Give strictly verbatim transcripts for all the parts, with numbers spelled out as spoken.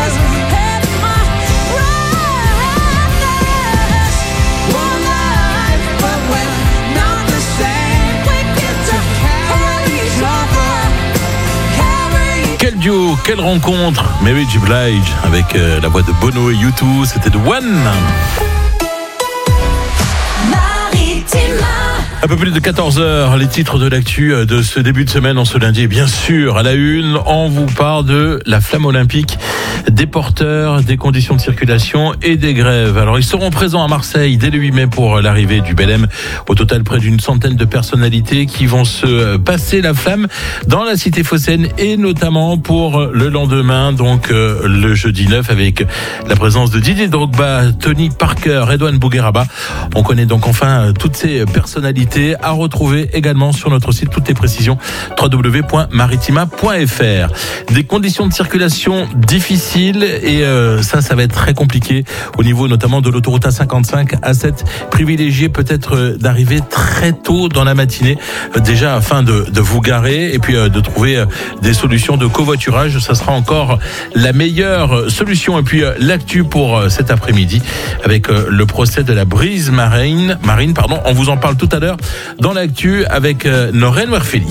Duo, quelle rencontre, Mary J. Blige avec euh, la voix de Bono et U deux, c'était The One. Un peu plus de quatorze heures, les titres de l'actu de ce début de semaine en ce lundi. Et bien sûr, à la une, on vous parle de la flamme olympique, des porteurs, des conditions de circulation et des grèves. Alors, ils seront présents à Marseille dès le huit mai pour l'arrivée du Belém. Au total, près d'une centaine de personnalités qui vont se passer la flamme dans la cité phocéenne et notamment pour le lendemain, donc euh, le jeudi neuf, avec la présence de Didier Drogba, Tony Parker, Redouane Bougueraba. On connaît donc enfin toutes ces personnalités à retrouver également sur notre site. Toutes les précisions w w w point maritima point f r. Des conditions de circulation difficiles et euh, ça, ça va être très compliqué au niveau notamment de l'autoroute A cinquante-cinq, A sept. Privilégiez peut-être euh, d'arriver très tôt dans la matinée, euh, déjà afin de, de vous garer et puis euh, de trouver euh, des solutions de covoiturage. Ça sera encore la meilleure solution. Et puis euh, l'actu pour euh, cet après-midi avec euh, le procès de la brise marine. Marine, pardon. On vous en parle tout à l'heure dans l'actu avec euh, Noreen Werfeli.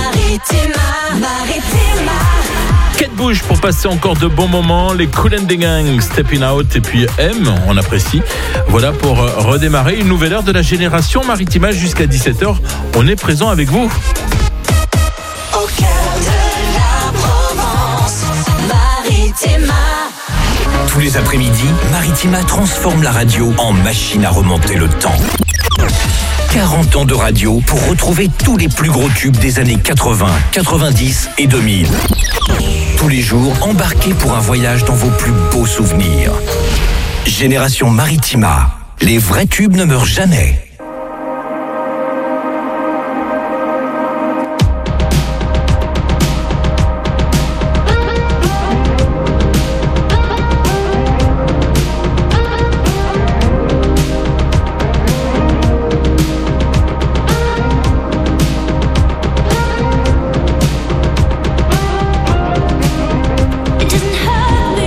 Kate Bush pour passer encore de bons moments, les Kool and the Gang, Stepping Out et puis M, on apprécie. Voilà pour euh, redémarrer une nouvelle heure de la génération Maritima jusqu'à dix-sept heures. On est présent avec vous. Au cœur de la Provence, Maritima. Tous les après-midi, Maritima transforme la radio en machine à remonter le temps. quarante ans de radio pour retrouver tous les plus gros tubes des années quatre-vingts, quatre-vingt-dix et deux mille. Tous les jours, embarquez pour un voyage dans vos plus beaux souvenirs. Génération Maritima. Les vrais tubes ne meurent jamais.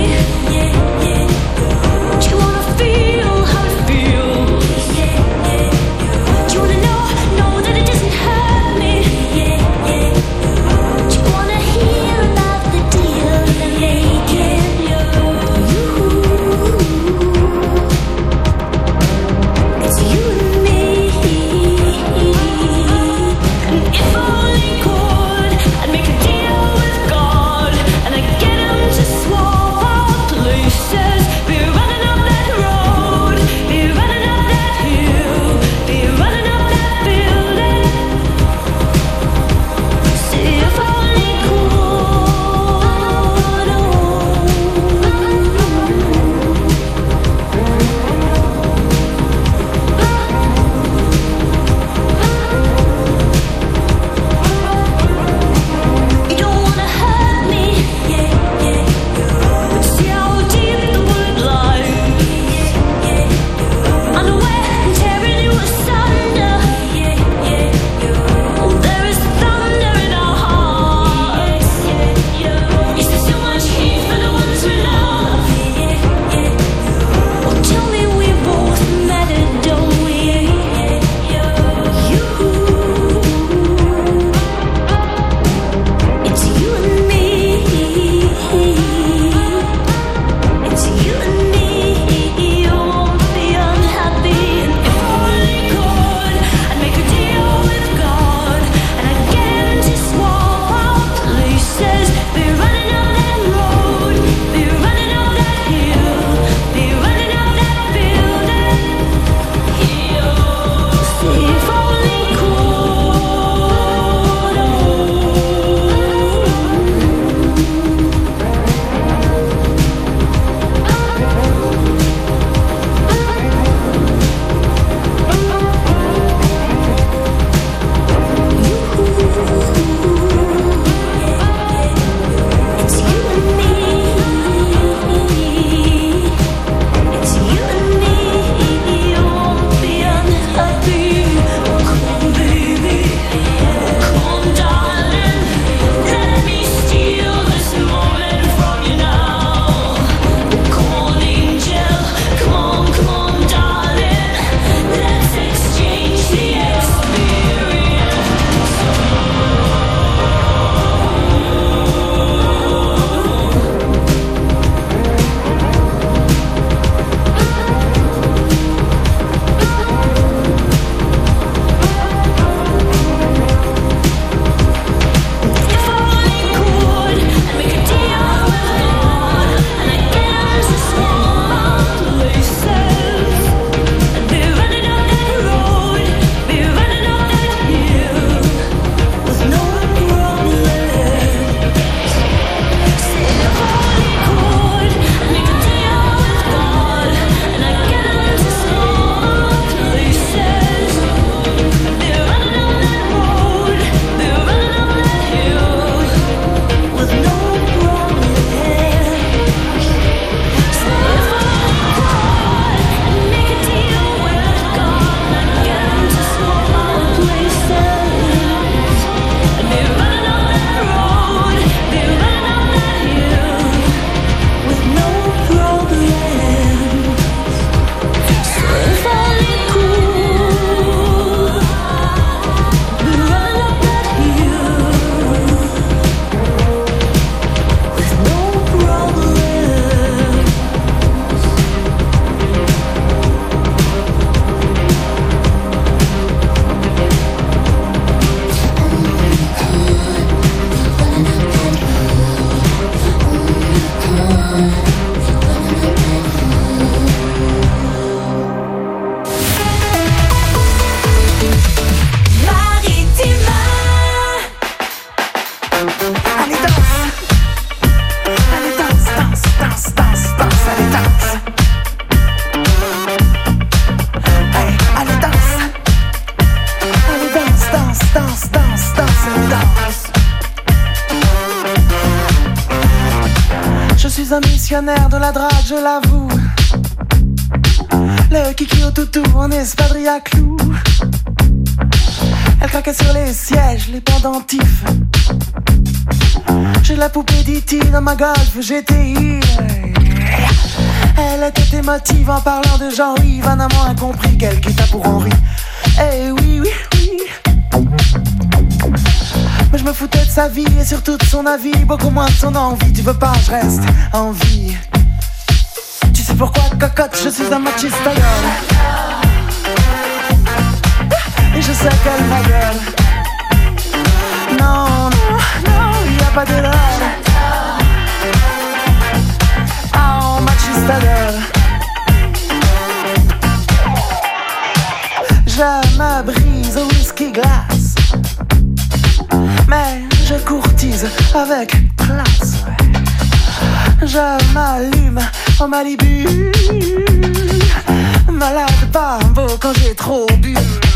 Do you wanna feel how it feels? Dictionnaire de la drague, je l'avoue. Le kiki au toutou en espadrille à clous. Elle craquait sur les sièges, les pendentifs. J'ai la poupée d'E T dans ma Golf G T I. Elle était émotive en parlant de Jean-Yves. Un amant incompris qu'elle quitta pour Henri. Eh oui, oui, oui. Mais je me foutais de sa vie et surtout de son avis. Beaucoup moins de son envie. Tu veux pas, je reste en vie. Tu sais pourquoi, cocotte, je suis un machiste d'ailleurs. Et je sais qu'elle ma gueule. Non, non, non, y a pas d'erreur. Oh, machiste d'ailleurs. Je me brise au whisky glace. Mais je courtise avec classe. Je m'allume en Malibu. Malade pas beau quand j'ai trop bu.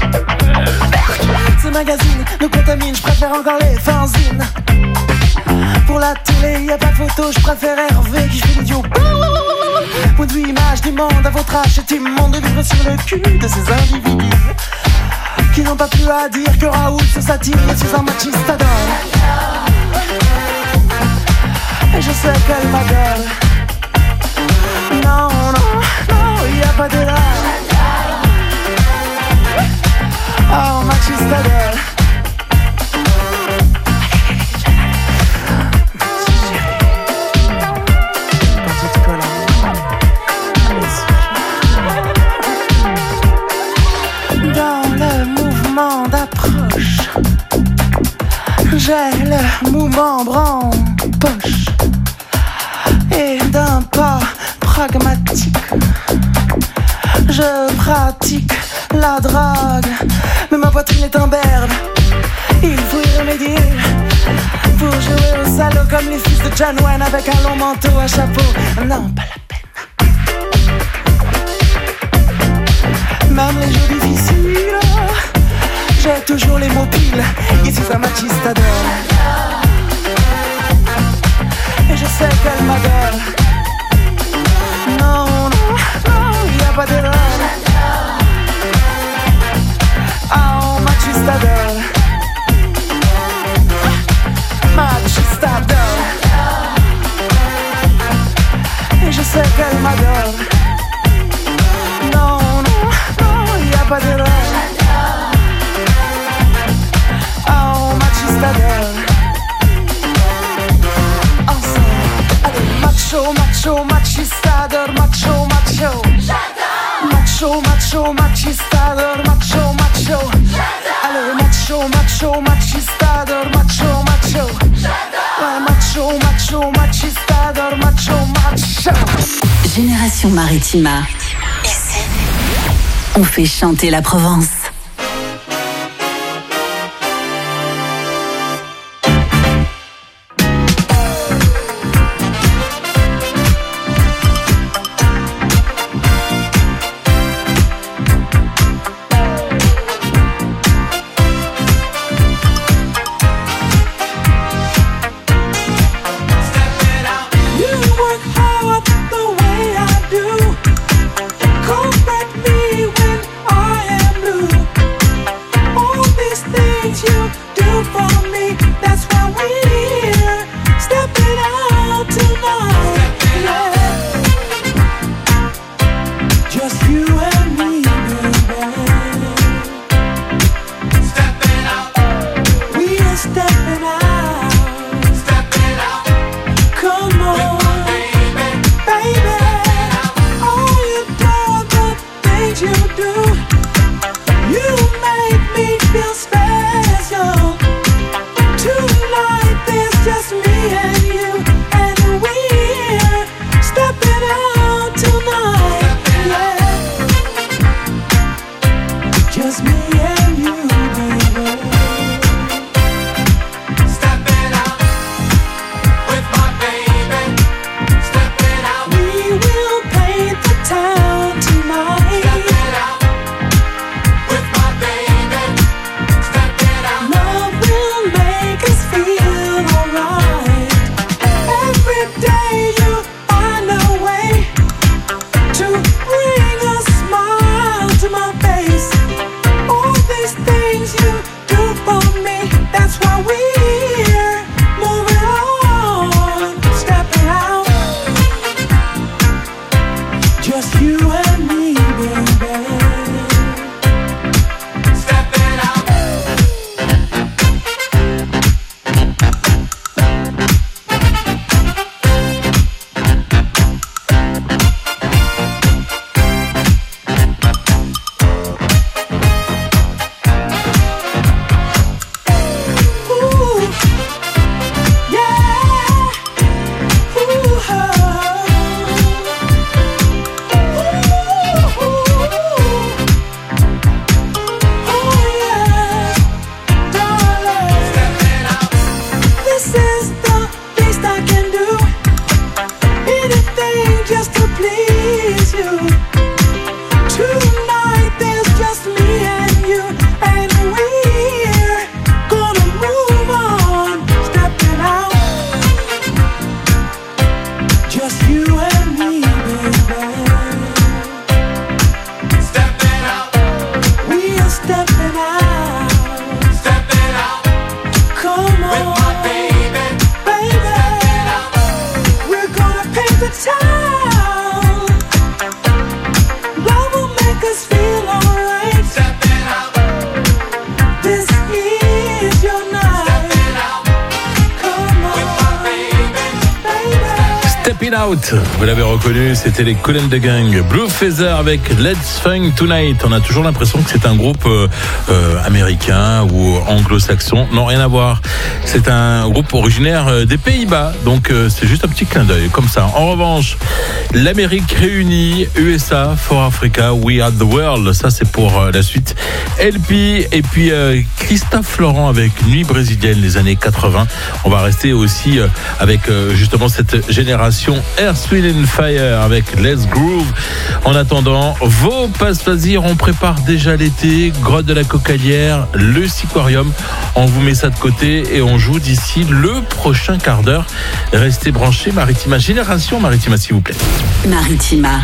Ces magazines nous contaminent, je préfère encore les fanzines. Pour la télé, y a pas de photo, je préfère Hervé qui fait l'idiot. Point de vue image du monde, à votre âge, c'est immonde de vivre sur le cul de ces individus qui n'ont pas plus à dire que Raoul se satire. Je suis un machiste adore. Et je sais qu'elle m'adore. Non, non, non, y a pas d'erreur. Oh, machiste adore. Dans le mouvement d'approche, j'ai le mouvement bras-en-poche. Et d'un pas pragmatique, je pratique la drague. Mais ma poitrine est en berne, il faut y remédier. Pour jouer au salaud comme les fils de John Wayne avec un long manteau à chapeau. Non, pas la peine. Même les jours difficiles, j'ai toujours les mots piles. Ici un machiste adore. Et je sais qu'elle m'adore. Non, non, non, y a pas d'erreur. Oh, machiste adore. Machiste adore. Et je sais qu'elle m'adore. Non, non, non, y a pas d'erreur. Oh, machiste adore. Macho, macho, machistador, macho, macho. Macho, macho, machistador, macho, macho. Allez, macho, macho, machistador, macho, macho. Ouais, macho, macho, machistador, macho, macho. Génération Maritima. Ici, on fait chanter la Provence. Comfort me when I am blue. you and me, baby. Stepping out. Ooh, yeah. Ooh, this is the least I can do. Anything just to please you. Tonight there's just me and you, and we're gonna move on. Stepping out. Just you and me, baby. Stepping out. We are stepping out. Stepping out. Come on. With my baby. Baby. Stepping out. We're gonna paint the town. Love will make us feel alright. Stepping out. This is your night. Stepping out. Come on. With my baby. Baby. Step It Out, vous l'avez reconnu, c'était les Kool and the Gang. Blue Feather avec Let's Funk Tonight. On a toujours l'impression que c'est un groupe euh, euh, américain ou anglo-saxon. Non, rien à voir. C'est un groupe originaire euh, des Pays-Bas. Donc euh, c'est juste un petit clin d'œil, comme ça. En revanche, l'Amérique réunie, U S A for Africa, We Are the World. Ça, c'est pour euh, la suite. L P et puis euh, Christophe Laurent avec Nuit brésilienne, les années quatre-vingts. On va rester aussi euh, avec euh, justement cette génération Earth, Wind and Fire avec Let's Groove. En attendant, vos passe-plaisirs, on prépare déjà l'été, grotte de la Cocalière, le Siquarium. On vous met ça de côté et on joue d'ici le prochain quart d'heure. Restez branchés, Maritima. Génération Maritima, s'il vous plaît. Maritima.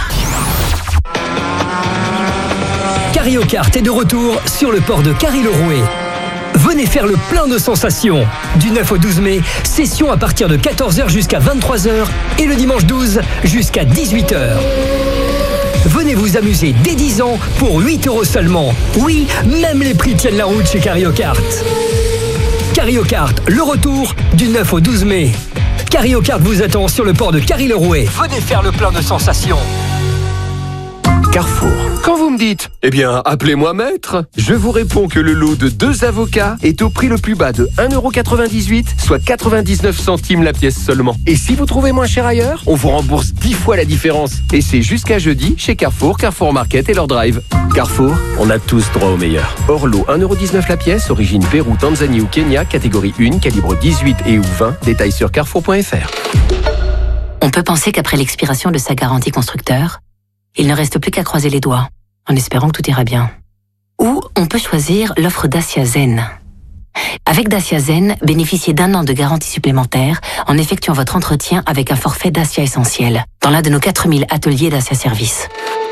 Carriocart est de retour sur le port de Carry-le-Rouet. Venez faire le plein de sensations. Du neuf au douze mai, session à partir de quatorze heures jusqu'à vingt-trois heures et le dimanche douze jusqu'à dix-huit heures. Venez vous amuser dès dix ans pour huit euros seulement. Oui, même les prix tiennent la route chez Carriocart. Carriocart, le retour du neuf au douze mai. Carriocart vous attend sur le port de Carry-le-Rouet. Venez faire le plein de sensations. Carrefour. Quand vous me dites, eh bien, appelez-moi maître, je vous réponds que le lot de deux avocats est au prix le plus bas de un euro quatre-vingt-dix-huit, soit quatre-vingt-dix-neuf centimes la pièce seulement. Et si vous trouvez moins cher ailleurs, on vous rembourse dix fois la différence. Et c'est jusqu'à jeudi chez Carrefour, Carrefour Market et leur drive. Carrefour, on a tous droit au meilleur. Hors lot, un euro dix-neuf la pièce, origine Pérou, Tanzanie ou Kenya, catégorie un, calibre dix-huit et ou vingt, détails sur carrefour point f r. On peut penser qu'après l'expiration de sa garantie constructeur, il ne reste plus qu'à croiser les doigts, en espérant que tout ira bien. Ou on peut choisir l'offre Dacia Zen. Avec Dacia Zen, bénéficiez d'un an de garantie supplémentaire en effectuant votre entretien avec un forfait Dacia Essentiel dans l'un de nos quatre mille ateliers Dacia Service.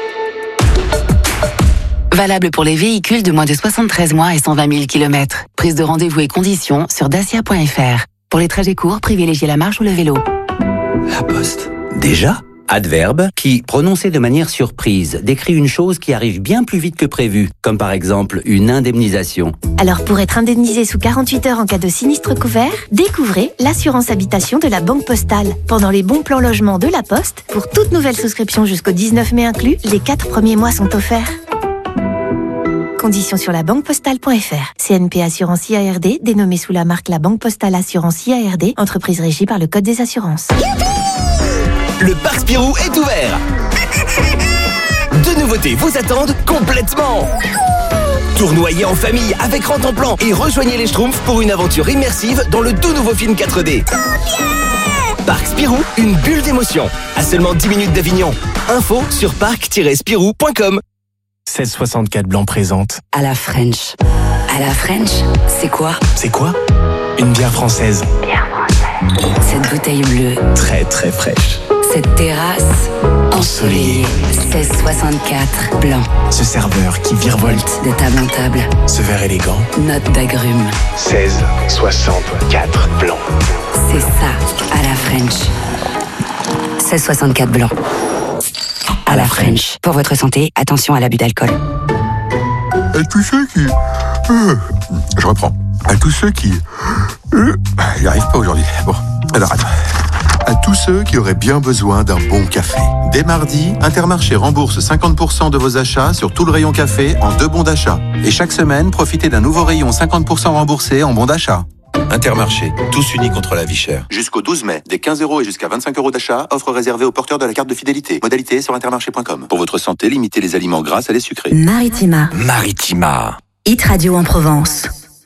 Valable pour les véhicules de moins de soixante-treize mois et cent vingt mille kilomètres. Prise de rendez-vous et conditions sur dacia point f r. Pour les trajets courts, privilégiez la marche ou le vélo. La Poste. Déjà ? Adverbe qui, prononcé de manière surprise, décrit une chose qui arrive bien plus vite que prévu, comme par exemple une indemnisation. Alors pour être indemnisé sous quarante-huit heures en cas de sinistre couvert, découvrez l'assurance habitation de la Banque Postale. Pendant les bons plans logement de la Poste, pour toute nouvelle souscription jusqu'au dix-neuf mai inclus, les quatre premiers mois sont offerts. Conditions sur la banque postale point f r. C N P Assurance I A R D, dénommée sous la marque La Banque Postale Assurance I A R D, entreprise régie par le Code des assurances. Le parc Spirou est ouvert. Deux nouveautés vous attendent complètement. Tournoyez en famille avec Rantanplan et rejoignez les Schtroumpfs pour une aventure immersive dans le tout nouveau film quatre D. Parc Spirou, une bulle d'émotion. À seulement dix minutes d'Avignon. Info sur parc tiret spirou point com. seize soixante-quatre Blanc présente. À la French. À la French, c'est quoi? C'est quoi? Une bière française. Bière française. Cette bouteille bleue. Très très fraîche. Cette terrasse ensoleillée. seize soixante-quatre Blanc. Ce serveur qui virevolte de table en table. Ce verre élégant. Note d'agrumes. seize soixante-quatre Blanc. C'est ça, à la French. seize soixante-quatre Blanc. à la French. Pour votre santé, attention à l'abus d'alcool. À tous ceux qui... Euh, je reprends. À tous ceux qui... Euh, J'y arrive pas aujourd'hui. Bon, alors attends. À tous ceux qui auraient bien besoin d'un bon café. Dès mardi, Intermarché rembourse cinquante pour cent de vos achats sur tout le rayon café en deux bons d'achat. Et chaque semaine, profitez d'un nouveau rayon cinquante pour cent remboursé en bons d'achat. Intermarché, tous unis contre la vie chère. Jusqu'au douze mai, des quinze euros et jusqu'à vingt-cinq euros d'achat, offre réservée aux porteurs de la carte de fidélité. Modalité sur intermarché point com. Pour votre santé, limitez les aliments gras à les sucrés. Maritima. Maritima. Hit Radio en Provence.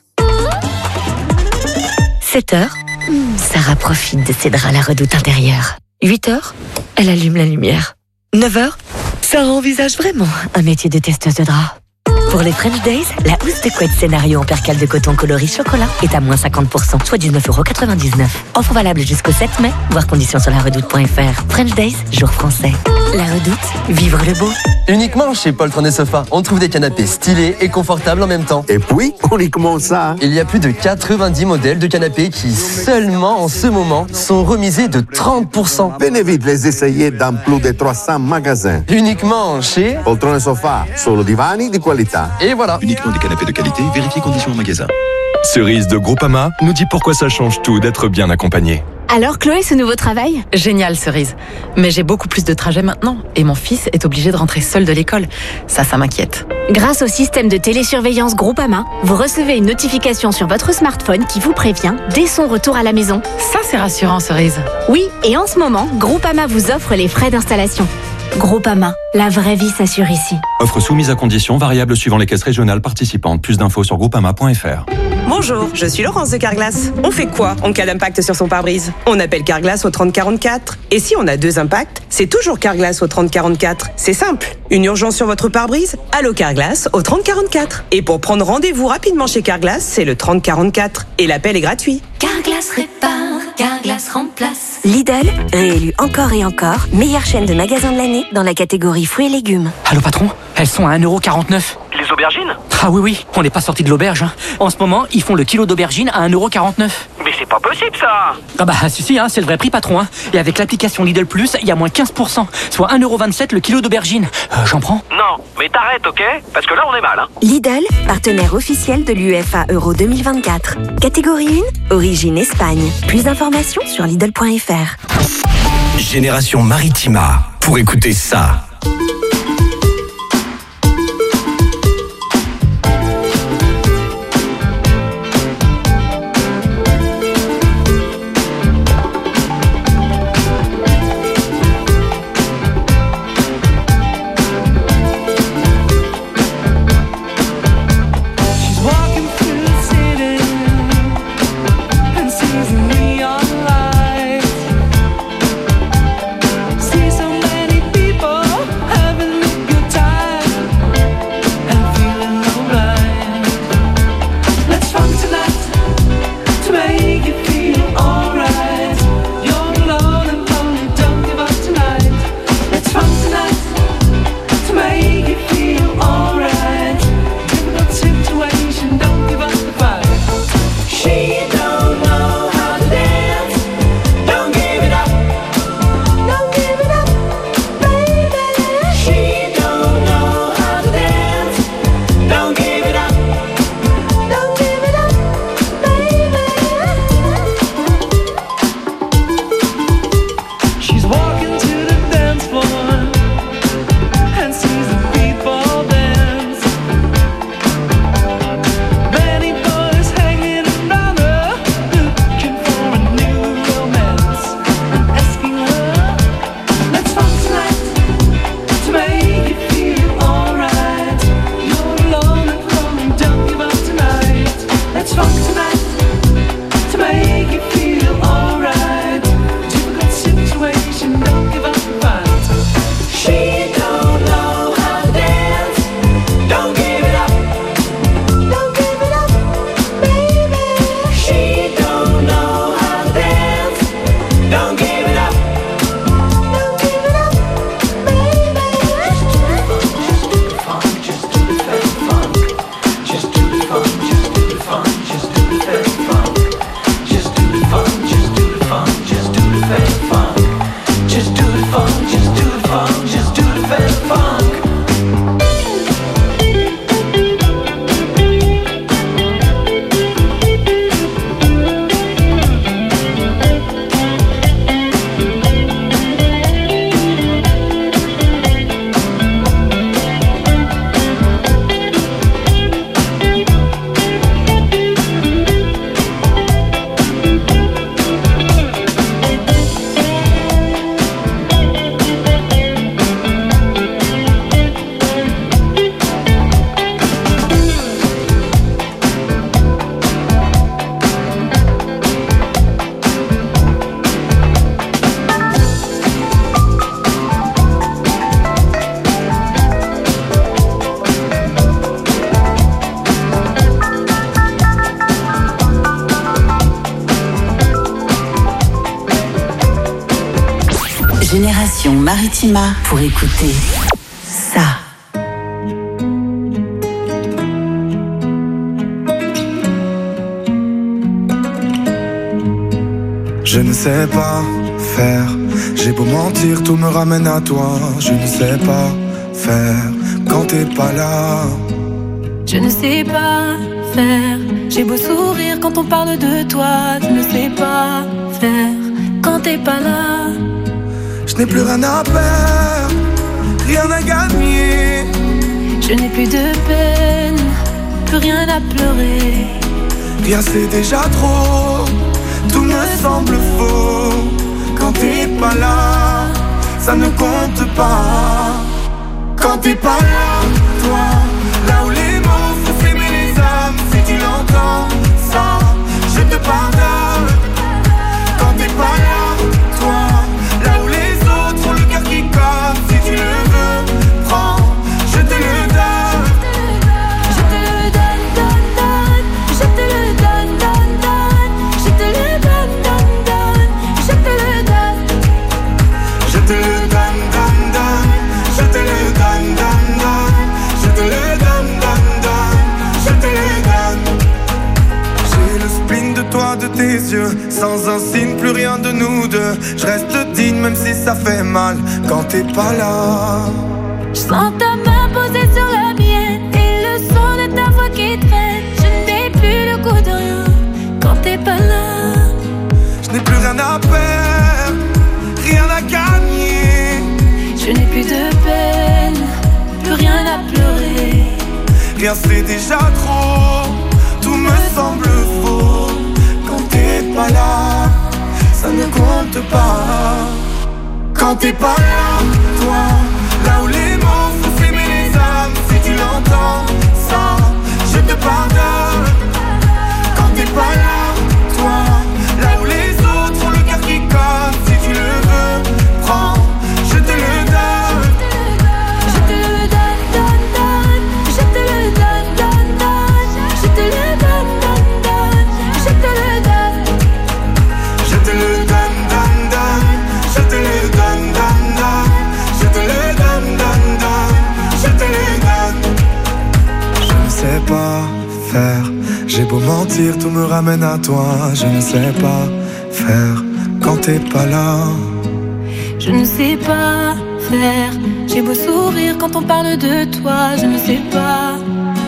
sept heures, Sarah profite de ses draps à la redoute intérieure. huit heures, elle allume la lumière. neuf heures, Sarah envisage vraiment un métier de testeuse de draps. Pour les French Days, la housse de couette scénario en percale de coton coloris chocolat est à moins cinquante pour cent, soit dix-neuf euros quatre-vingt-dix-neuf. Offre valable jusqu'au sept mai, voir conditions sur la redoute point f r. French Days, jour français. La redoute, vivre le beau. Uniquement chez Poltron et Sofa, on trouve des canapés stylés et confortables en même temps. Et puis, uniquement ça. Il y a plus de quatre-vingt-dix modèles de canapés qui, seulement en ce moment, sont remisés de trente pour cent. Venez vite les essayer dans plus de trois cents magasins. Uniquement chez Poltron et Sofa, solo divani di qualità. Et voilà. Uniquement des canapés de qualité, vérifiez conditions en magasin. Cerise de Groupama nous dit pourquoi ça change tout d'être bien accompagné. Alors Chloé, ce nouveau travail ? Génial, Cerise. Mais j'ai beaucoup plus de trajets maintenant et mon fils est obligé de rentrer seul de l'école. Ça, ça m'inquiète. Grâce au système de télésurveillance Groupama, vous recevez une notification sur votre smartphone qui vous prévient dès son retour à la maison. Ça, c'est rassurant, Cerise. Oui, et en ce moment, Groupama vous offre les frais d'installation. Groupama, la vraie vie s'assure ici. Offre soumise à conditions, variables suivant les caisses régionales participantes. Plus d'infos sur groupama point f r. Bonjour, je suis Laurence de Carglass. On fait quoi en cas d'impact sur son pare-brise ? On appelle Carglass au trente quarante-quatre. Et si on a deux impacts, c'est toujours Carglass au trente quarante-quatre. C'est simple. Une urgence sur votre pare-brise ? Allô Carglass au trente quarante-quatre. Et pour prendre rendez-vous rapidement chez Carglass, c'est le trente quarante-quatre. Et l'appel est gratuit. Carglass répare, Carglass remplace. Lidl, réélu encore et encore, meilleure chaîne de magasins de l'année dans la catégorie fruits et légumes. Allô patron, elles sont à un euro quarante-neuf. Les aubergines ? Ah oui oui, on n'est pas sorti de l'auberge. Hein. En ce moment, ils font le kilo d'aubergines à un euro quarante-neuf. Mais c'est pas possible ça ! Ah bah si si, hein, c'est le vrai prix patron. Hein. Et avec l'application Lidl Plus, il y a moins quinze pour cent, soit un euro vingt-sept le kilo d'aubergines. Euh, J'en prends ? Non, mais t'arrêtes, ok ? Parce que là on est mal. Hein. Lidl, partenaire officiel de l'U E F A Euro deux mille vingt-quatre. Catégorie un, origine Espagne. Plus d'informations sur Lidl point f r. Génération Maritima, pour écouter ça. See so many people l'application Maritima pour écouter ça. Je ne sais pas faire, j'ai beau mentir, tout me ramène à toi. Je ne sais pas faire quand t'es pas là. Je ne sais pas faire, j'ai beau sourire quand on parle de toi. Je ne sais pas faire quand t'es pas là. Je n'ai plus rien à perdre, rien à gagner. Je n'ai plus de peine, plus rien à pleurer. Rien c'est déjà trop, tout me semble faux. Quand t'es pas là, ça ne compte pas. Quand t'es pas là, toi, là où les mots font s'aimer les âmes. Si tu l'entends, ça, je te pardonne. Quand t'es pas là, toi, là où les autres ont le cœur qui colle. Si tu le veux, prends, je te le donne. Je te le donne, donne, donne. Je te le donne, donne, donne. Je te le donne, donne, donne. Je te le donne. Je te le donne, donne, donne. Je te le donne, donne, donne. Je te le donne, donne, donne. Je te le donne. J'ai le spleen de toi, de tes yeux. Sans un signe, plus rien de nous deux. Je reste digne même si ça fait mal quand t'es pas là. Je sens ta main posée sur la mienne et le son de ta voix qui traîne. Je n'ai plus le goût de rien quand t'es pas là. Je n'ai plus rien à perdre, rien à gagner. Je n'ai plus de peine, plus rien à pleurer. Rien c'est déjà trop, tout me semble faux. Quand t'es pas là, ça ne compte pas. Quand t'es pas là, toi, là où les mots font s'aimer les âmes. Si tu l'entends, ça, je te pardonne. Quand t'es pas là, toi, là où les autres ont le cœur qui colle. Si tu le veux, prends, je te le donne. Je te le donne, donne, donne. Je te le donne, donne, donne. Je te le donne, donne, donne. Je te le donne. Je te le donne, donne, donne. Je te le donne, donne, donne. Je te le donne, donne, donne. Je te le donne. Je ne sais pas faire, j'ai beau mentir, tout me ramène à toi. Je ne sais pas faire quand t'es pas là. Je ne sais pas faire, j'ai beau sourire quand on parle de toi. Je ne sais pas.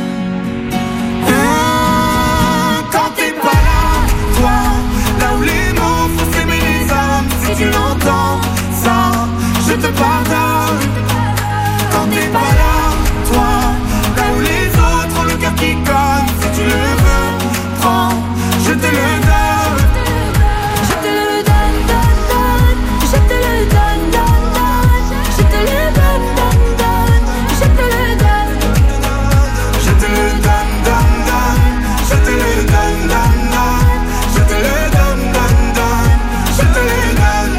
Quand t'es pas là, toi, là où les mots font s'aimer les âmes. Si tu l'entends, ça, je te pardonne. Quand t'es pas là, toi, là où les autres ont le cœur qui colle. Si tu le veux, prends, je te le donne. Je te le donne, donne, donne. Je te le donne, donne, donne. Je te le donne, donne, donne. Je te le donne. Je te le donne, donne, donne. Je te le donne, donne, donne. Je te le donne, donne, donne. Je te le donne.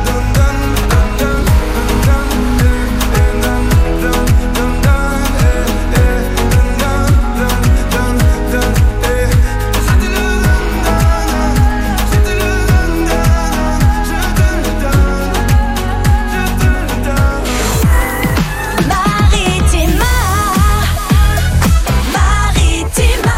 Maritima, Maritima.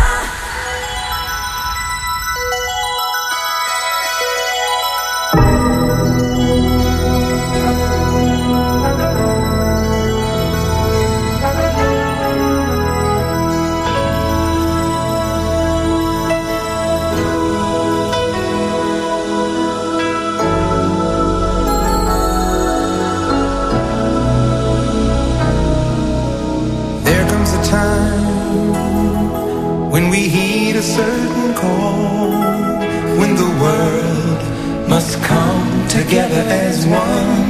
There comes a time when we heed a certain call, when the world must come together as one.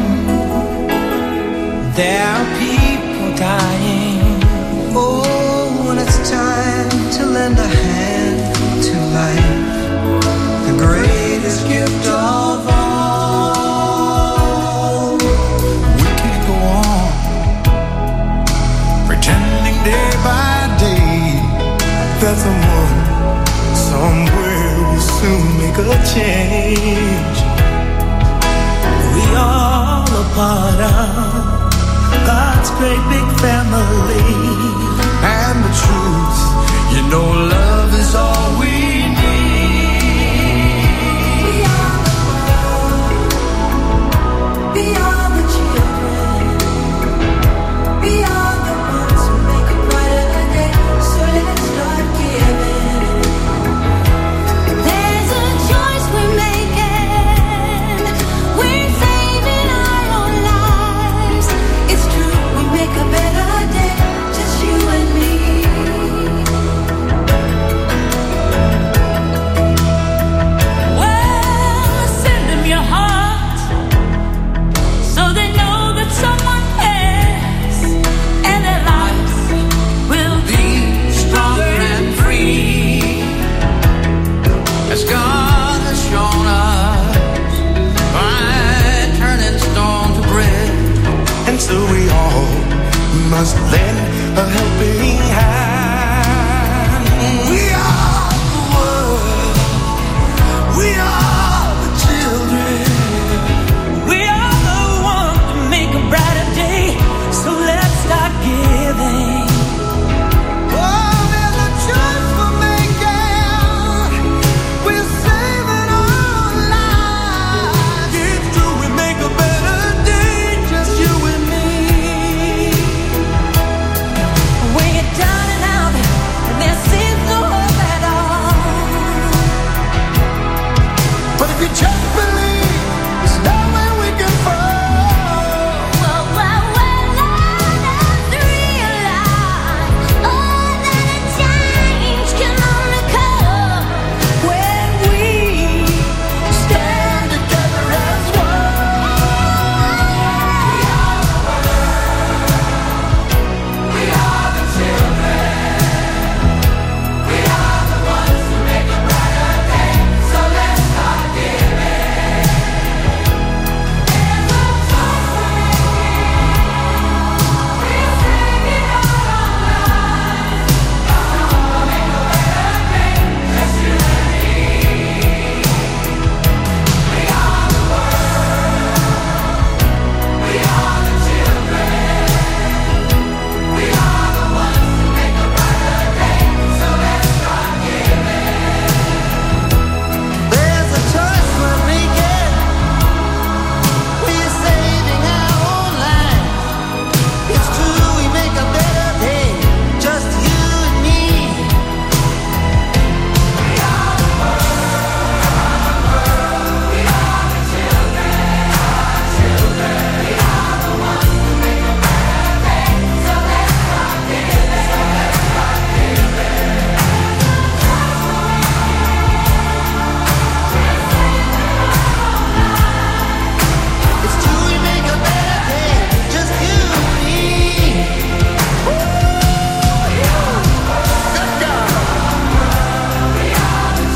There are people dying. Oh, when it's time to lend a hand to life, the greatest gift of all. We can't go on pretending day by day that someone somewhere will soon make a change. We all are part of God's great big family. And the truth, you know love is all we need. We are the world, we are the children, we are the ones who make a brighter day, so let's start giving. There's a choice we're making, we're saving our own lives. It's true, we make a better day, just you and me. Well, send them your heart, so they know that someone cares, and their lives will be Stronger and free, as God has shown us by turning stone to bread. And so we all must lend a helping hand. We are the world, we are the children, we are the ones to make a brighter day, so let's start giving. Oh, there's a choice we're making, we're saving our lives. It's true, we make a better day, just you and me. when you're down and out, and there seems no hope at all. But if you just believe, there's nowhere we can fall. Well, well, well, let's realize, oh, that a change can only come when we Stand together as one. We are the children, we are the ones who make a brighter day, so let's start giving. There's a choice we're making, we're saving our own lives. We'll make a better day, just you and me. We are the world, we are the children, we are the ones who make a brighter day, so let's start giving. There's a choice we're making, we're saving our own lives. It's true, we make a better day, just you and me. We are the world, we are the children, our children, we are the ones who make a better day, so let's start giving, so let's start giving. It's true, we make a better day, just you and me. Woo! Good God. We are the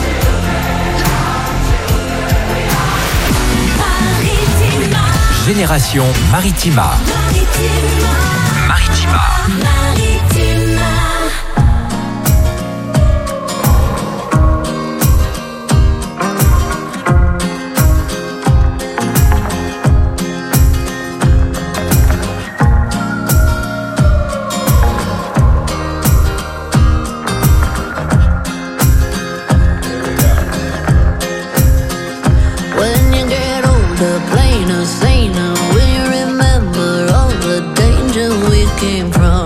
Maritima, Génération Maritima. Maritima, Maritima. Maritima. When you get older, plainer, saner, will you remember all the danger we came from?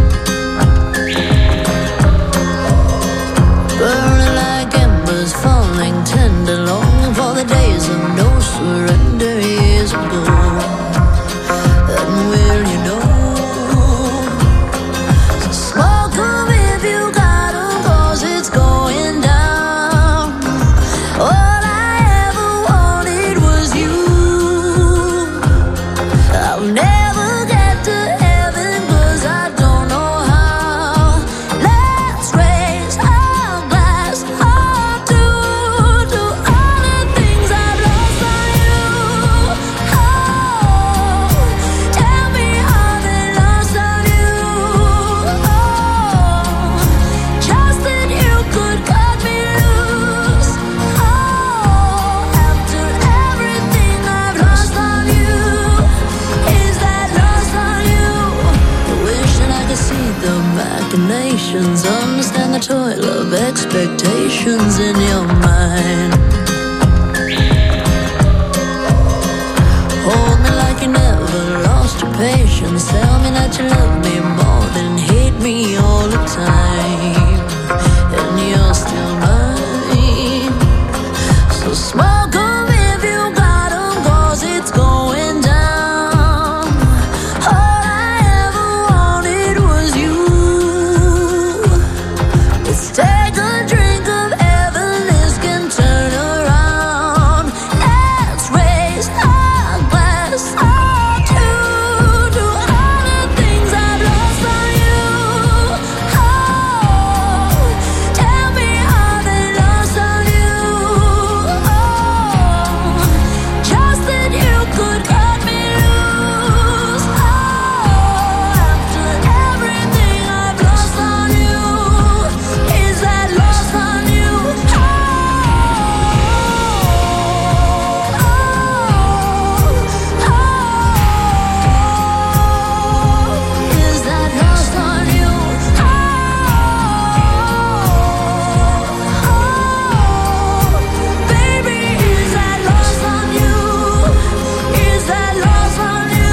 Burning like embers, falling tender, longing for the days of no surrender years ago. And will you know? So smoke 'em if you got 'em, 'cause it's going down. All I ever wanted was you. I'll never get to heaven 'cause machinations. Understand the toil of expectations in your mind. Hold me like you never lost your patience. Tell me that you love me more than hate me all the time. And you're still mine. So smoke 'em if you got 'em, 'cause it's going down. All I ever wanted was you. Let's take a drink of heaven, this can turn around. Let's raise our glass all to, to all the things I've lost on you. Oh, tell me how they lost on you. Oh, just that you could cut me loose. Oh, after everything I've lost on you, is that lost on you? Oh, oh, oh, is that lost on you? Oh, oh, baby, is that lost on you? Is that lost on you?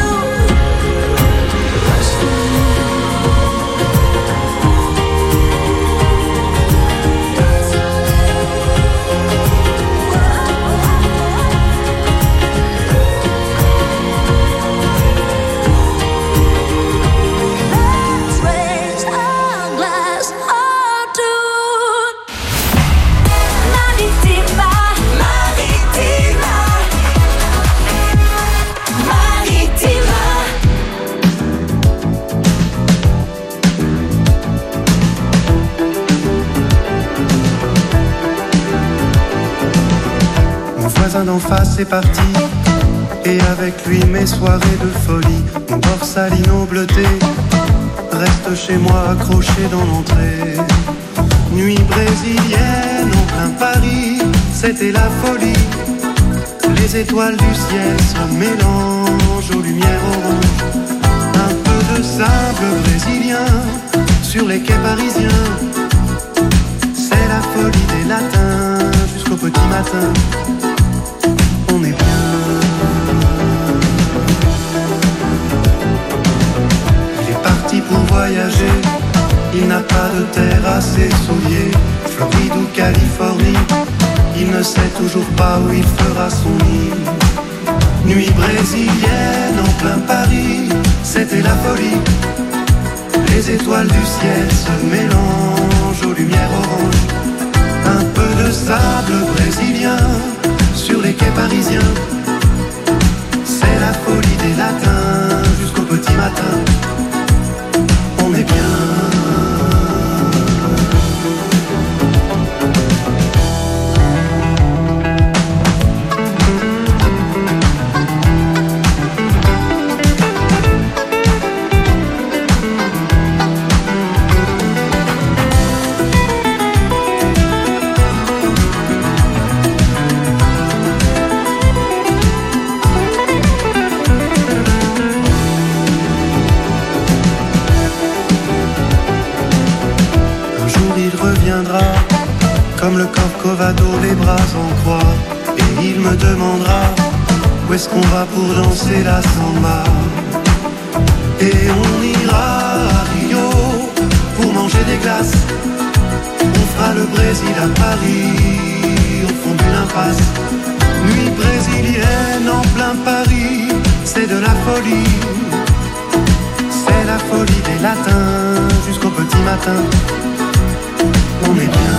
Let's raise our glass all to Maritima, Maritima, Maritima. Mon voisin d'en face est parti, et avec lui mes soirées de folie. Mon borsalino bleuté reste chez moi accroché dans l'entrée. Nuit brésilienne en plein Paris, c'était la folie. Les étoiles du ciel se mélangent aux lumières oranges. Un peu de sable brésilien sur les quais parisiens. C'est la folie des latins jusqu'au petit matin. On est bien. Il est parti pour voyager. Il n'a pas de terre à ses souliers. Floride ou Californie, il ne sait toujours pas où il fera son nid. Nuit brésilienne en plein Paris, c'était la folie. Les étoiles du ciel se mélangent aux lumières oranges. Un peu de sable brésilien sur les quais parisiens. C'est la folie des latins jusqu'au petit matin. On est bien. Comme le Corcovado, les bras en croix. Et il me demandera où est-ce qu'on va pour danser la samba. Et on ira à Rio pour manger des glaces. On fera le Brésil à Paris, au fond d'une impasse. Nuit brésilienne en plein Paris, c'est de la folie. C'est la folie des latins jusqu'au petit matin. On est bien.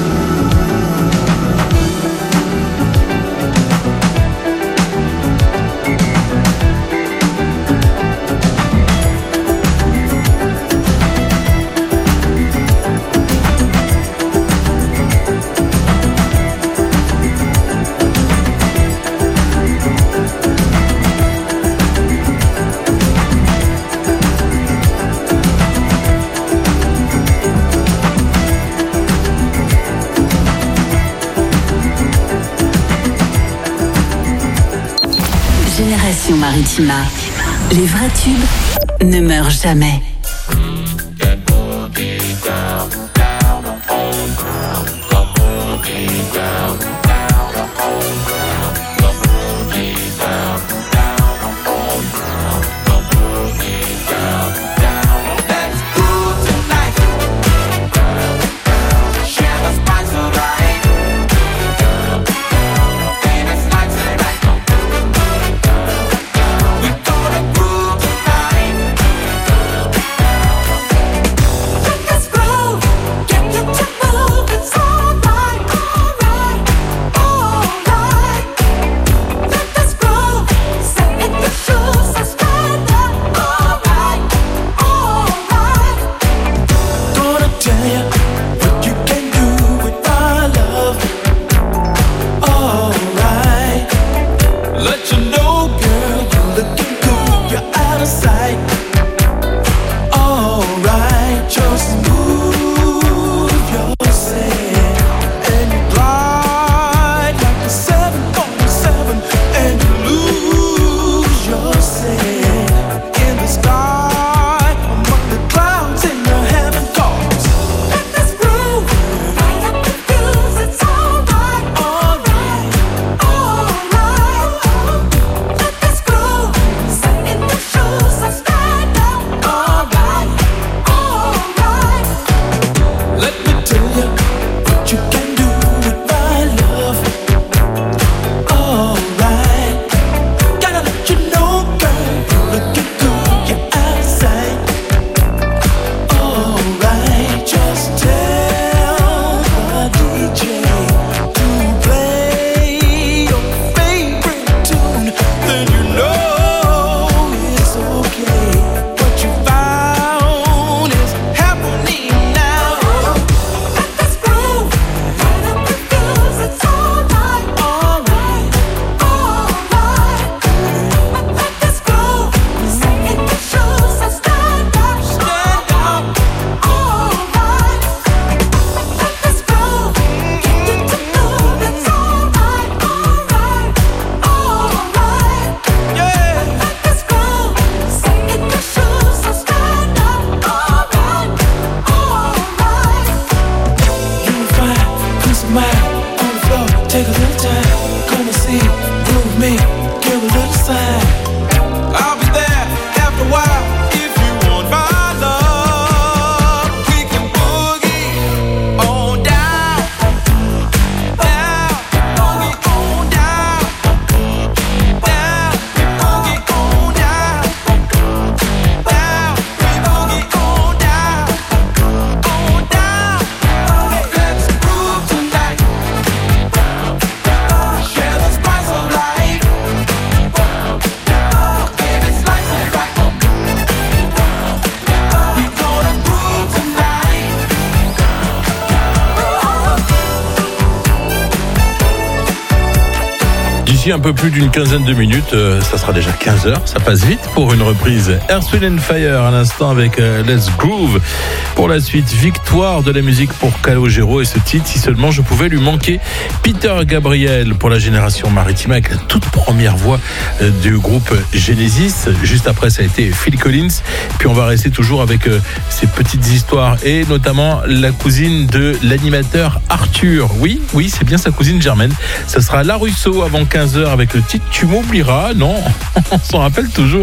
Génération Maritima. Les vrais tubes ne meurent jamais. D'ici un peu plus d'une quinzaine de minutes, euh, ça sera déjà quinze heures, ça passe vite pour une reprise. Earth, Wind and Fire à l'instant avec euh, Let's Groove. Pour la suite, victoire de la musique pour Calogero et ce titre, si seulement je pouvais lui manquer. Peter Gabriel pour la génération Maritima avec la toute première voix euh, du groupe Genesis. Juste après, ça a été Phil Collins. Puis on va rester toujours avec euh, ces petites histoires et notamment la cousine de l'animateur Arthur. Oui, oui, c'est bien sa cousine germaine. Ça sera La Russo avant quinze heures avec le titre Tu m'oublieras. Non, on s'en rappelle toujours.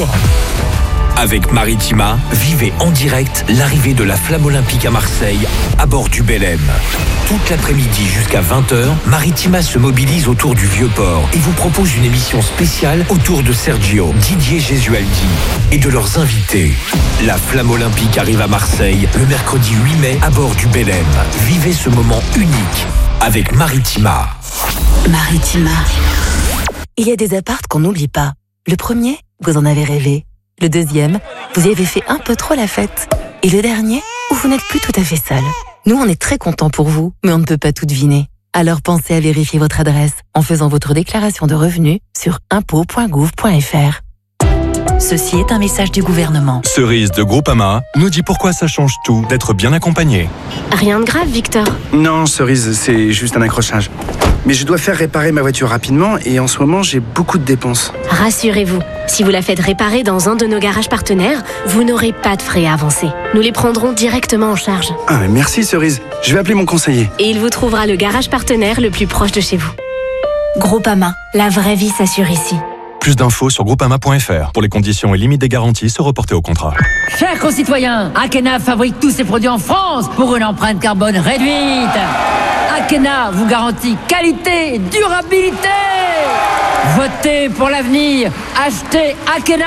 Avec Maritima, vivez en direct l'arrivée de la Flamme Olympique à Marseille à bord du Belém. Toute l'après-midi jusqu'à vingt heures, Maritima se mobilise autour du Vieux-Port et vous propose une émission spéciale autour de Sergio, Didier Gesualdi et de leurs invités. La Flamme Olympique arrive à Marseille le mercredi huit mai à bord du Belém. Vivez ce moment unique avec Maritima. Maritima. Il y a des appartes qu'on n'oublie pas. Le premier, vous en avez rêvé. Le deuxième, vous y avez fait un peu trop la fête. Et le dernier, où vous n'êtes plus tout à fait seul. Nous, on est très contents pour vous, mais on ne peut pas tout deviner. Alors pensez à vérifier votre adresse en faisant votre déclaration de revenus sur impôts point gouv point f r. Ceci est un message du gouvernement. Cerise de Groupama nous dit pourquoi ça change tout d'être bien accompagné. Rien de grave, Victor. Non, Cerise, c'est juste un accrochage. Mais je dois faire réparer ma voiture rapidement et en ce moment, j'ai beaucoup de dépenses. Rassurez-vous, si vous la faites réparer dans un de nos garages partenaires, vous n'aurez pas de frais à avancer. Nous les prendrons directement en charge. Ah, mais merci Cerise. Je vais appeler mon conseiller. Et il vous trouvera le garage partenaire le plus proche de chez vous. Groupama, la vraie vie s'assure ici. Plus d'infos sur groupama point f r. Pour les conditions et limites des garanties, se reporter au contrat. Chers concitoyens, Akena fabrique tous ses produits en France pour une empreinte carbone réduite. Akena vous garantit qualité et durabilité. Votez pour l'avenir. Achetez Akena.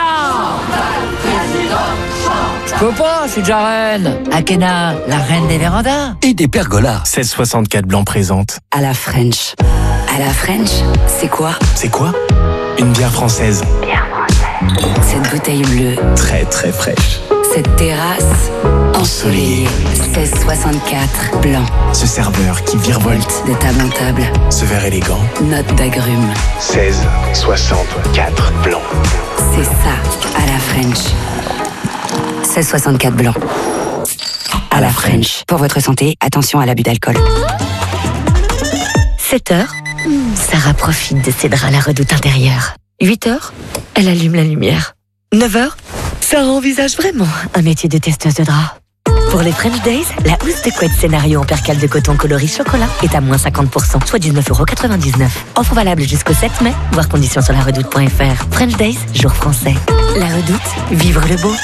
Je peux pas, je suis déjà reine. Akena, la reine des vérandas. Et des pergolas. seize soixante-quatre blanc présente. À la French. À la French, c'est quoi? C'est quoi? Une bière française. Bière française. Cette bouteille bleue. Très très fraîche. Cette terrasse ensoleillée. seize soixante-quatre blanc. Ce serveur qui virevolte de table en table. Ce verre élégant. Note d'agrumes. seize soixante-quatre blanc. C'est ça, à la French. seize soixante-quatre blanc. À la French. Pour votre santé, attention à l'abus d'alcool. sept heures, Sarah profite de ses draps à la redoute intérieure. huit heures, elle allume la lumière. neuf heures, Sarah envisage vraiment un métier de testeuse de draps. Pour les French Days, la housse de couette scénario en percale de coton coloris chocolat est à moins cinquante pour cent, soit dix-neuf euros quatre-vingt-dix-neuf. Offre valable jusqu'au sept mai, voir conditions sur la redoute point f r. French Days, jour français. La redoute, vivre le beau.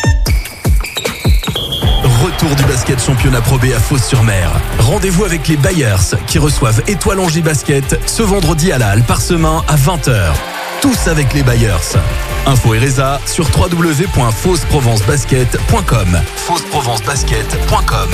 Retour du basket championnat Pro B à Fos-sur-Mer. Rendez-vous avec les Bayers qui reçoivent Étoile Angers Basket ce vendredi à la Halle Parsemin à vingt heures. Tous avec les Bayers. Info et résa sur w w w point fos provence basket point com. fos provence basket point com.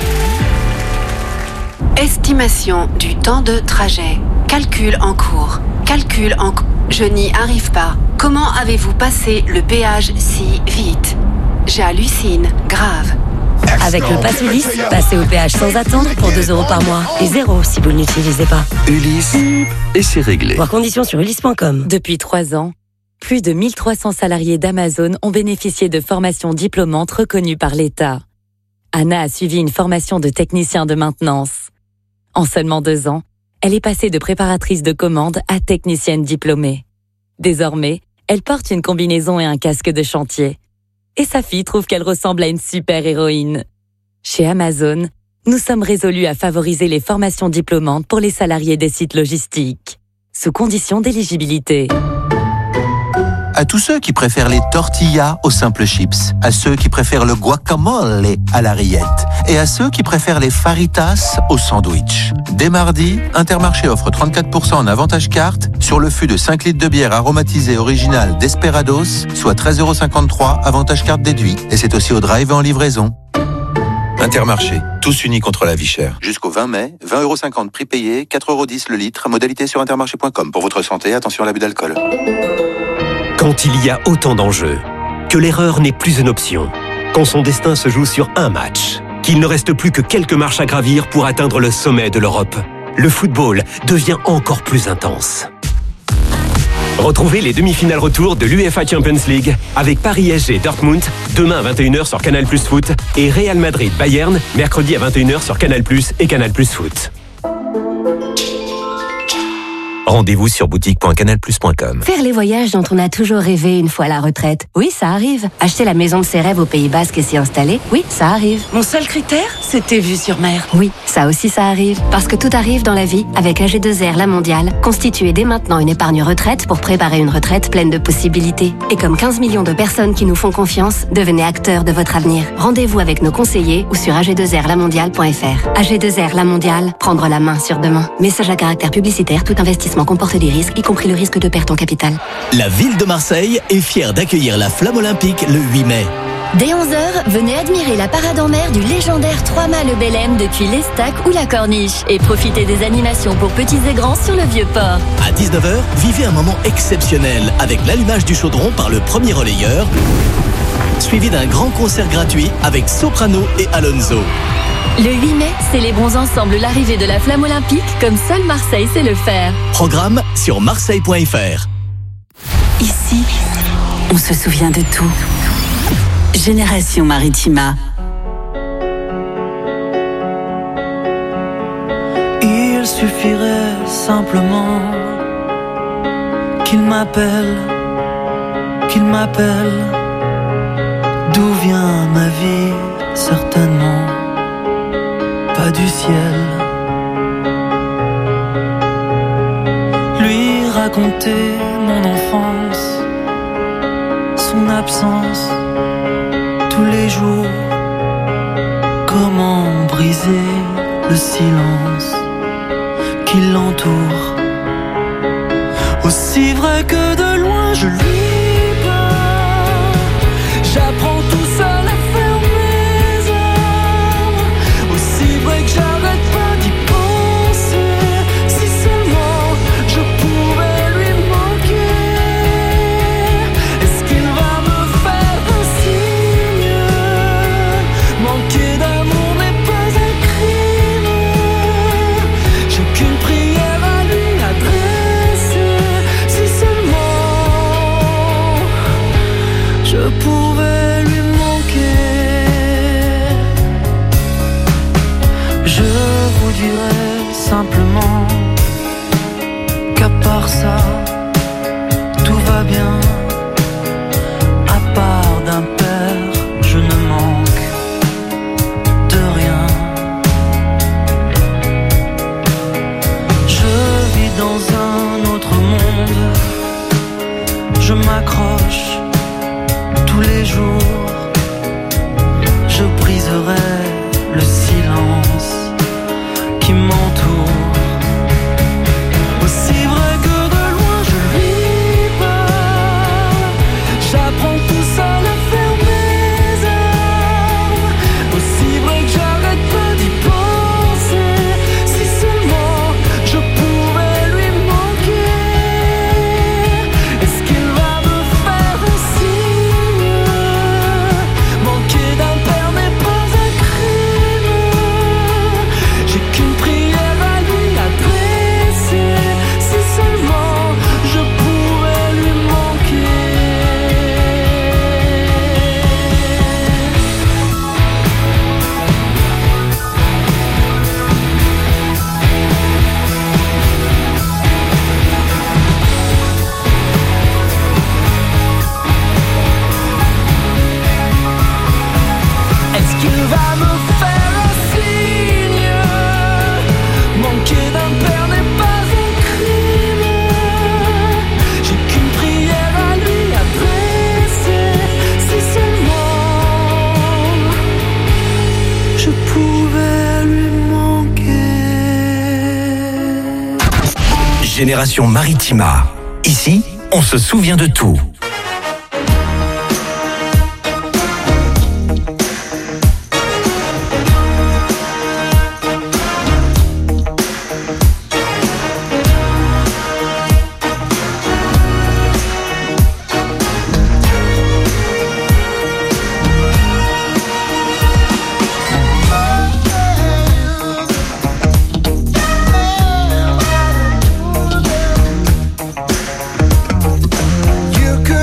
Estimation du temps de trajet. Calcul en cours. Calcul en cours. Je n'y arrive pas. Comment avez-vous passé le péage si vite? J'hallucine. Grave. Avec le Pass Ulysse, passez au péage sans attendre pour deux euros par mois. Et zéro si vous ne l'utilisez pas. Ulysse, et c'est réglé. Voir conditions sur ulysse point com. Depuis trois ans, plus de mille trois cents salariés d'Amazon ont bénéficié de formations diplômantes reconnues par l'État. Anna a suivi une formation de technicien de maintenance. En seulement deux ans, elle est passée de préparatrice de commande à technicienne diplômée. Désormais, elle porte une combinaison et un casque de chantier. Et sa fille trouve qu'elle ressemble à une super-héroïne. Chez Amazon, nous sommes résolus à favoriser les formations diplômantes pour les salariés des sites logistiques, sous condition d'éligibilité. À tous ceux qui préfèrent les tortillas aux simples chips, à ceux qui préfèrent le guacamole à la rillette, et à ceux qui préfèrent les faritas au sandwich. Dès mardi, Intermarché offre trente-quatre pour cent en avantage carte sur le fût de cinq litres de bière aromatisée originale Desperados, soit treize euros cinquante-trois, avantage carte déduit. Et c'est aussi au drive et en livraison. Intermarché, tous unis contre la vie chère. Jusqu'au vingt mai, vingt euros cinquante prix payé, quatre euros dix le litre, modalité sur intermarché point com. Pour votre santé, attention à l'abus d'alcool. Quand il y a autant d'enjeux, que l'erreur n'est plus une option, quand son destin se joue sur un match, qu'il ne reste plus que quelques marches à gravir pour atteindre le sommet de l'Europe, le football devient encore plus intense. Retrouvez les demi-finales retour de l'UEFA Champions League avec Paris S G Dortmund, demain à vingt et une heures sur Canal Plus Foot, et Real Madrid Bayern, mercredi à vingt et une heures sur Canal Plus et Canal Plus Foot. Rendez-vous sur boutique point canal plus point com. Faire les voyages dont on a toujours rêvé une fois à la retraite. Oui, ça arrive. Acheter la maison de ses rêves au Pays Basque et s'y installer. Oui, ça arrive. Mon seul critère, c'était vue sur mer. Oui, ça aussi ça arrive. Parce que tout arrive dans la vie avec A G deux R La Mondiale. Constituez dès maintenant une épargne retraite pour préparer une retraite pleine de possibilités. Et comme quinze millions de personnes qui nous font confiance, devenez acteurs de votre avenir. Rendez-vous avec nos conseillers ou sur a g deux r la mondiale point f r. A G deux R La Mondiale, prendre la main sur demain. Message à caractère publicitaire, tout investissement comporte des risques, y compris le risque de perte en capital. La ville de Marseille est fière d'accueillir la Flamme Olympique le huit mai. Dès onze heures, venez admirer la parade en mer du légendaire trois-mâts le Bélem depuis l'Estac ou la Corniche et profitez des animations pour petits et grands sur le Vieux-Port. À dix-neuf heures, vivez un moment exceptionnel avec l'allumage du chaudron par le premier relayeur, suivi d'un grand concert gratuit avec Soprano et Alonso. Le huit mai, célébrons ensemble l'arrivée de la Flamme Olympique comme seul Marseille sait le faire. Programme sur marseille point f r. Ici, on se souvient de tout. Génération Maritima. Il suffirait simplement qu'il m'appelle, qu'il m'appelle. D'où vient ma vie? Certainement pas du ciel. Lui raconter mon enfance, son absence tous les jours. Comment briser le silence qui l'entoure. Aussi vrai que de loin je lui parle, j'apprends tout seul à fermer mes armes. Aussi vrai que j'arrête pas d'y penser. Si seulement je pouvais lui manquer. Est-ce qu'il va me faire un signe? Manquer d'amour n'est pas un crime. J'ai qu'une prière à lui adresser. Si seulement je pouvais lui manquer. Je vous dirais simplement qu'à part ça, tout va bien. À part d'un père, je ne manque de rien. Je vis dans un autre monde. Je m'accroche tous les jours. Je briserai le silence qui m'entoure. Aussi vrai que de loin je lui parle, j'apprends tout seul à fermer mes armes. Aussi vrai que j'arrête pas d'y penser. Si seulement je pouvais lui manquer. Est-ce qu'il va me faire un signe? Manquer d'un père n'est pas un crime. J'ai qu'une prière à lui adresser. Si seulement je pouvais lui manquer. Est-ce qu'il va me faire un signe? Manquer d'un père n'est pas un crime. J'ai qu'une prière à lui adresser. Si seulement je pouvais lui manquer. Génération Maritima. Ici, on se souvient de tout. You could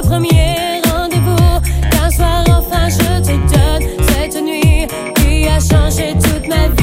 premier rendez-vous. Qu'un soir enfin je te donne cette nuit qui a changé toute ma vie.